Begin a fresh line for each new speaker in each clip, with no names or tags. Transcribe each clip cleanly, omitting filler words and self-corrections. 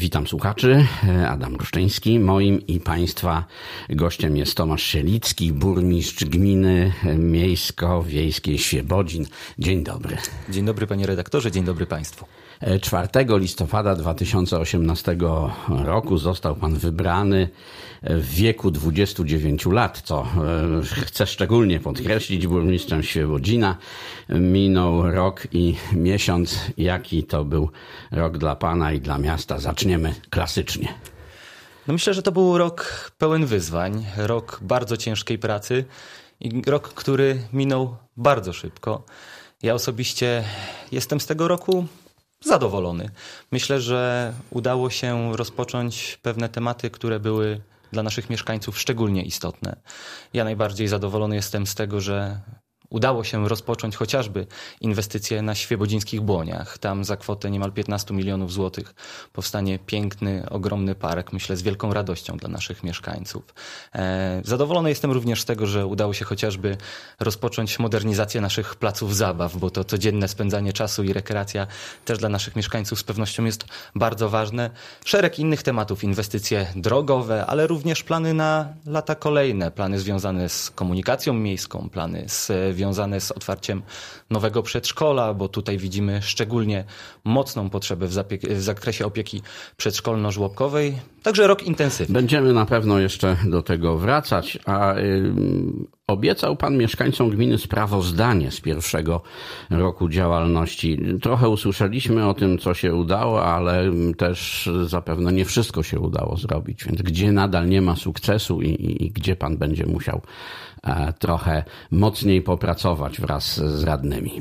Witam słuchaczy, Adam Ruszczyński. Moim i Państwa gościem jest Tomasz Sielicki, burmistrz gminy miejsko-wiejskiej Świebodzin. Dzień dobry.
Dzień dobry panie redaktorze, dzień dobry państwu.
4 listopada 2018 roku został pan wybrany w wieku 29 lat, co chcę szczególnie podkreślić, burmistrzem Świebodzina. Minął rok i miesiąc. Jaki to był rok dla pana i dla miasta? Zaczniemy klasycznie.
No myślę, że to był rok pełen wyzwań, rok bardzo ciężkiej pracy i rok, który minął bardzo szybko. Ja osobiście jestem z tego roku zadowolony. Myślę, że udało się rozpocząć pewne tematy, które były dla naszych mieszkańców szczególnie istotne. Ja najbardziej zadowolony jestem z tego, że udało się rozpocząć chociażby inwestycje na świebodzińskich Błoniach. Tam za kwotę niemal 15 milionów złotych powstanie piękny, ogromny park, myślę z wielką radością dla naszych mieszkańców. Zadowolony jestem również z tego, że udało się chociażby rozpocząć modernizację naszych placów zabaw, bo to codzienne spędzanie czasu i rekreacja też dla naszych mieszkańców z pewnością jest bardzo ważne. Szereg innych tematów, inwestycje drogowe, ale również plany na lata kolejne, plany związane z komunikacją miejską, plany związane z otwarciem nowego przedszkola, bo tutaj widzimy szczególnie mocną potrzebę w zakresie opieki przedszkolno-żłobkowej. Także rok intensywny.
Będziemy na pewno jeszcze do tego wracać, a obiecał pan mieszkańcom gminy sprawozdanie z pierwszego roku działalności. Trochę usłyszeliśmy o tym, co się udało, ale też zapewne nie wszystko się udało zrobić, więc gdzie nadal nie ma sukcesu i gdzie pan będzie musiał trochę mocniej popracować wraz z radnymi.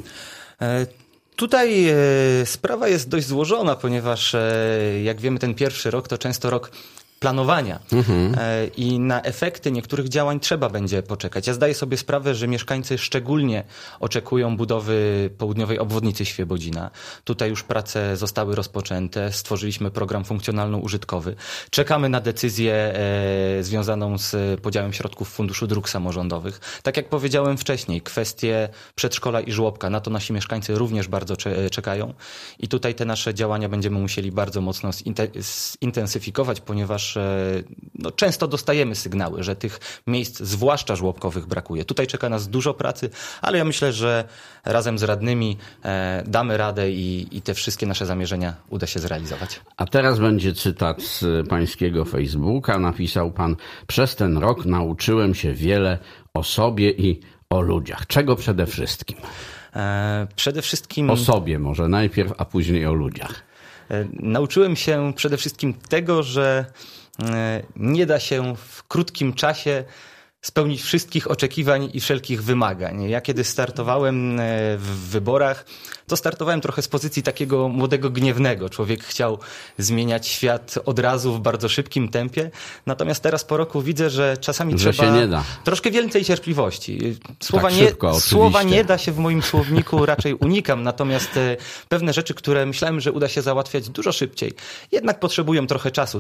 Tutaj sprawa jest dość złożona, ponieważ jak wiemy, ten pierwszy rok to często rok planowania i na efekty niektórych działań trzeba będzie poczekać. Ja zdaję sobie sprawę, że mieszkańcy szczególnie oczekują budowy południowej obwodnicy Świebodzina. Tutaj już prace zostały rozpoczęte, stworzyliśmy program funkcjonalno-użytkowy. Czekamy na decyzję związaną z podziałem środków Funduszu Dróg Samorządowych. Tak jak powiedziałem wcześniej, kwestie przedszkola i żłobka, na to nasi mieszkańcy również bardzo czekają i tutaj te nasze działania będziemy musieli bardzo mocno zintensyfikować, ponieważ często dostajemy sygnały, że tych miejsc, zwłaszcza żłobkowych, brakuje. Tutaj czeka nas dużo pracy, ale ja myślę, że razem z radnymi damy radę i te wszystkie nasze zamierzenia uda się zrealizować.
A teraz będzie cytat z pańskiego Facebooka. Napisał pan: przez ten rok nauczyłem się wiele o sobie i o ludziach. Czego przede wszystkim?
Przede wszystkim
o sobie może najpierw, a później o ludziach.
Nauczyłem się przede wszystkim tego, że nie da się w krótkim czasie spełnić wszystkich oczekiwań i wszelkich wymagań. Ja kiedy startowałem w wyborach, to startowałem trochę z pozycji takiego młodego gniewnego. Człowiek chciał zmieniać świat od razu w bardzo szybkim tempie. Natomiast teraz po roku widzę, że czasami trzeba
się nie da.
Troszkę więcej cierpliwości.
Słowa
nie da się w moim słowniku, raczej unikam. Natomiast pewne rzeczy, które myślałem, że uda się załatwiać dużo szybciej, jednak potrzebują trochę czasu.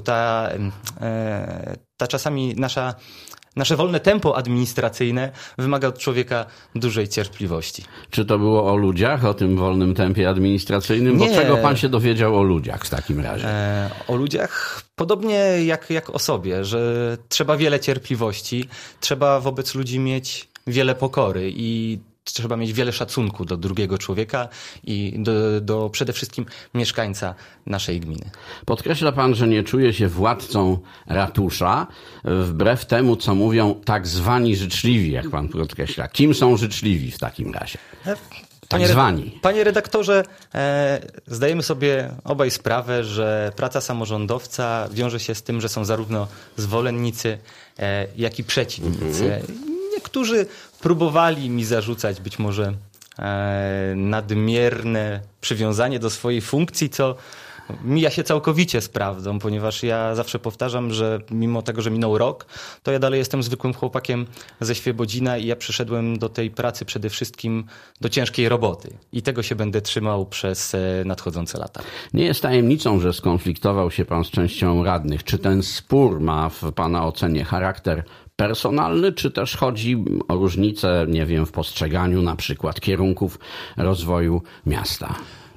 Ta czasami nasze wolne tempo administracyjne wymaga od człowieka dużej cierpliwości.
Czy to było o ludziach, o tym wolnym tempie administracyjnym? Bo czego pan się dowiedział o ludziach w takim razie?
O ludziach podobnie jak o sobie, że trzeba wiele cierpliwości, trzeba wobec ludzi mieć wiele pokory i trzeba mieć wiele szacunku do drugiego człowieka i do przede wszystkim mieszkańca naszej gminy.
Podkreśla pan, że nie czuje się władcą ratusza, wbrew temu, co mówią tak zwani życzliwi, jak pan podkreśla. Kim są życzliwi w takim razie?
Panie redaktorze, zdajemy sobie obaj sprawę, że praca samorządowca wiąże się z tym, że są zarówno zwolennicy, jak i przeciwnicy. Niektórzy próbowali mi zarzucać być może nadmierne przywiązanie do swojej funkcji, co mija się całkowicie z prawdą, ponieważ ja zawsze powtarzam, że mimo tego, że minął rok, to ja dalej jestem zwykłym chłopakiem ze Świebodzina i ja przyszedłem do tej pracy przede wszystkim do ciężkiej roboty. I tego się będę trzymał przez nadchodzące lata.
Nie jest tajemnicą, że skonfliktował się pan z częścią radnych. Czy ten spór ma w pana ocenie charakter personalny, czy też chodzi o różnice, nie wiem, w postrzeganiu na przykład kierunków rozwoju miasta?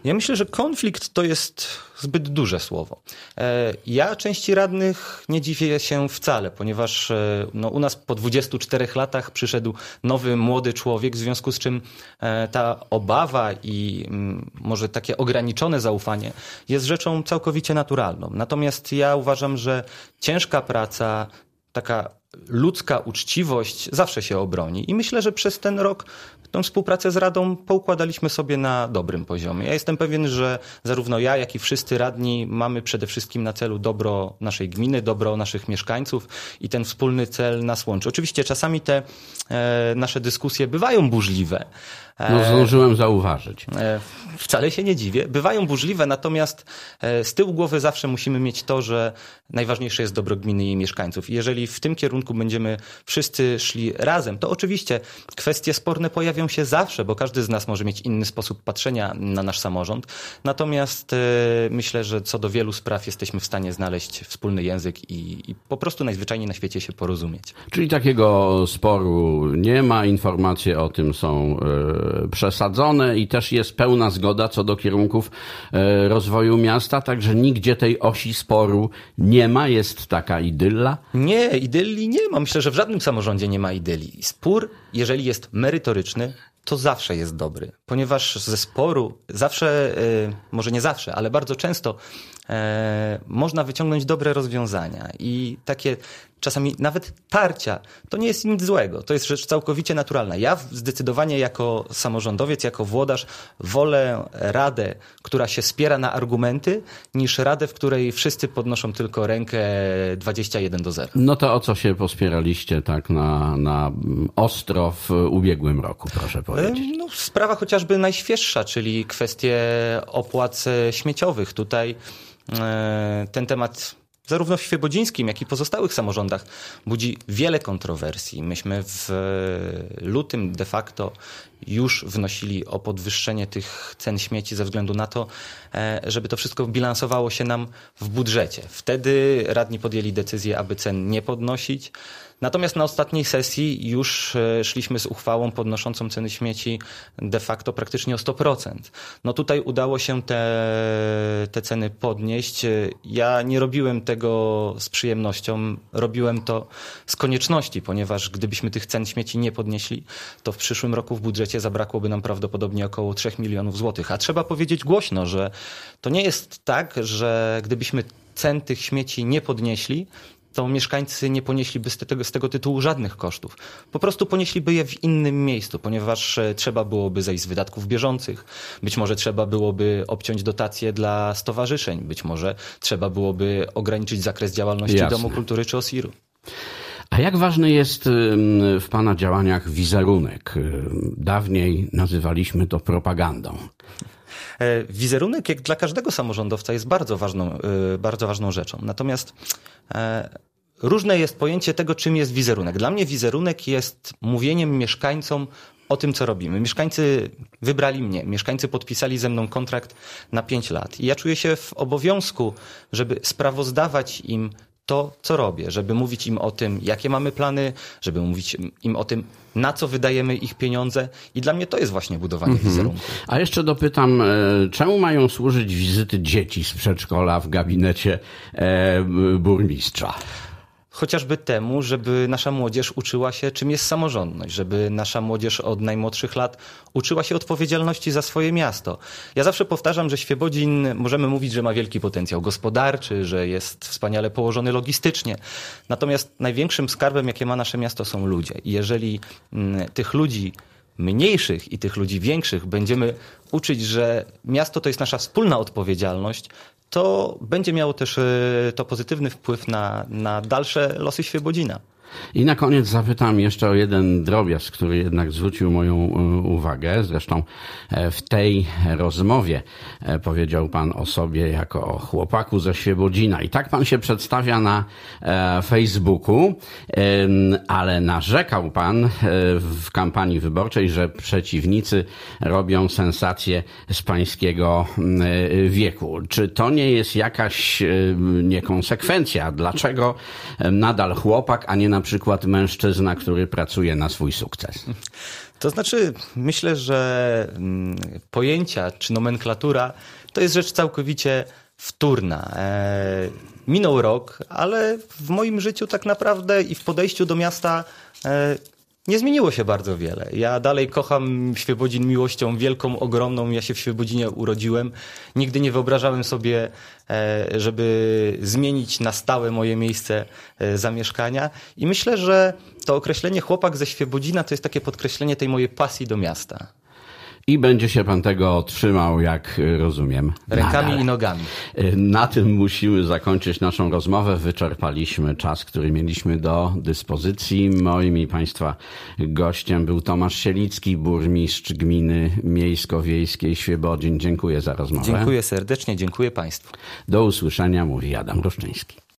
Ja myślę, że konflikt to jest zbyt duże słowo. Ja części radnych nie dziwię się wcale, ponieważ u nas po 24 latach przyszedł nowy, młody człowiek, w związku z czym ta obawa i może takie ograniczone zaufanie jest rzeczą całkowicie naturalną. Natomiast ja uważam, że ciężka praca, taka ludzka uczciwość zawsze się obroni i myślę, że przez ten rok tą współpracę z Radą poukładaliśmy sobie na dobrym poziomie. Ja jestem pewien, że zarówno ja, jak i wszyscy radni mamy przede wszystkim na celu dobro naszej gminy, dobro naszych mieszkańców i ten wspólny cel nas łączy. Oczywiście czasami te nasze dyskusje bywają burzliwe.
No zdążyłem zauważyć.
Wcale się nie dziwię. Bywają burzliwe, natomiast z tyłu głowy zawsze musimy mieć to, że najważniejsze jest dobro gminy i jej mieszkańców. I jeżeli w tym kierunku będziemy wszyscy szli razem, to oczywiście kwestie sporne pojawią się zawsze, bo każdy z nas może mieć inny sposób patrzenia na nasz samorząd. Natomiast myślę, że co do wielu spraw jesteśmy w stanie znaleźć wspólny język i po prostu najzwyczajniej na świecie się porozumieć.
Czyli takiego sporu nie ma, informacje o tym są przesadzone i też jest pełna zgoda co do kierunków rozwoju miasta, także nigdzie tej osi sporu nie ma, jest taka idylla?
Nie, idylli nie ma. Myślę, że w żadnym samorządzie nie ma idylii. Spór, jeżeli jest merytoryczny, to zawsze jest dobry, ponieważ ze sporu zawsze, może nie zawsze, ale bardzo często można wyciągnąć dobre rozwiązania i takie czasami nawet tarcia, to nie jest nic złego, to jest rzecz całkowicie naturalna. Ja zdecydowanie jako samorządowiec, jako włodarz wolę radę, która się spiera na argumenty, niż radę, w której wszyscy podnoszą tylko rękę 21-0.
No to o co się pospieraliście tak na ostro w ubiegłym roku, proszę powiedzieć?
No, sprawa chociażby najświeższa, czyli kwestie opłat śmieciowych. Tutaj ten temat zarówno w świebodzińskim, jak i pozostałych samorządach budzi wiele kontrowersji. Myśmy w lutym de facto już wnosili o podwyższenie tych cen śmieci ze względu na to, żeby to wszystko bilansowało się nam w budżecie. Wtedy radni podjęli decyzję, aby cen nie podnosić. Natomiast na ostatniej sesji już szliśmy z uchwałą podnoszącą ceny śmieci de facto praktycznie o 100%. No tutaj udało się te ceny podnieść. Ja nie robiłem tego z przyjemnością, robiłem to z konieczności, ponieważ gdybyśmy tych cen śmieci nie podnieśli, to w przyszłym roku w budżecie zabrakłoby nam prawdopodobnie około 3 milionów złotych. A trzeba powiedzieć głośno, że to nie jest tak, że gdybyśmy cen tych śmieci nie podnieśli, to mieszkańcy nie ponieśliby z tego tytułu żadnych kosztów. Po prostu ponieśliby je w innym miejscu, ponieważ trzeba byłoby zejść z wydatków bieżących. Być może trzeba byłoby obciąć dotacje dla stowarzyszeń. Być może trzeba byłoby ograniczyć zakres działalności Domu Kultury czy OSIR-u.
A jak ważny jest w Pana działaniach wizerunek? Dawniej nazywaliśmy to propagandą.
Wizerunek, jak dla każdego samorządowca, jest bardzo ważną rzeczą. Natomiast różne jest pojęcie tego, czym jest wizerunek. Dla mnie wizerunek jest mówieniem mieszkańcom o tym, co robimy. Mieszkańcy wybrali mnie, mieszkańcy podpisali ze mną kontrakt na 5 lat. I ja czuję się w obowiązku, żeby sprawozdawać im to, co robię, żeby mówić im o tym, jakie mamy plany, żeby mówić im o tym, na co wydajemy ich pieniądze i dla mnie to jest właśnie budowanie wizerunku.
A jeszcze dopytam, czemu mają służyć wizyty dzieci z przedszkola w gabinecie burmistrza?
Chociażby temu, żeby nasza młodzież uczyła się, czym jest samorządność, żeby nasza młodzież od najmłodszych lat uczyła się odpowiedzialności za swoje miasto. Ja zawsze powtarzam, że Świebodzin możemy mówić, że ma wielki potencjał gospodarczy, że jest wspaniale położony logistycznie. Natomiast największym skarbem, jakie ma nasze miasto, są ludzie. I jeżeli tych ludzi mniejszych i tych ludzi większych będziemy uczyć, że miasto to jest nasza wspólna odpowiedzialność, to będzie miało też to pozytywny wpływ na dalsze losy Świebodzina.
I na koniec zapytam jeszcze o jeden drobiazg, który jednak zwrócił moją uwagę. Zresztą w tej rozmowie powiedział pan o sobie jako o chłopaku ze Świebodzina. I tak pan się przedstawia na Facebooku, ale narzekał pan w kampanii wyborczej, że przeciwnicy robią sensację z pańskiego wieku. Czy to nie jest jakaś niekonsekwencja? Dlaczego nadal chłopak, a nie na przykład mężczyzna, który pracuje na swój sukces?
To znaczy, myślę, że pojęcia czy nomenklatura to jest rzecz całkowicie wtórna. Minął rok, ale w moim życiu tak naprawdę i w podejściu do miasta nie zmieniło się bardzo wiele. Ja dalej kocham Świebodzin miłością wielką, ogromną. Ja się w Świebodzinie urodziłem. Nigdy nie wyobrażałem sobie, żeby zmienić na stałe moje miejsce zamieszkania. I myślę, że to określenie chłopak ze Świebodzina to jest takie podkreślenie tej mojej pasji do miasta.
I będzie się pan tego trzymał, jak rozumiem.
Rękami
nadal.
i nogami.
Na tym musimy zakończyć naszą rozmowę. Wyczerpaliśmy czas, który mieliśmy do dyspozycji. Moim i państwa gościem był Tomasz Sielicki, burmistrz gminy miejsko-wiejskiej Świebodzin. Dziękuję za rozmowę.
Dziękuję serdecznie, dziękuję państwu.
Do usłyszenia, mówi Adam Ruszczyński.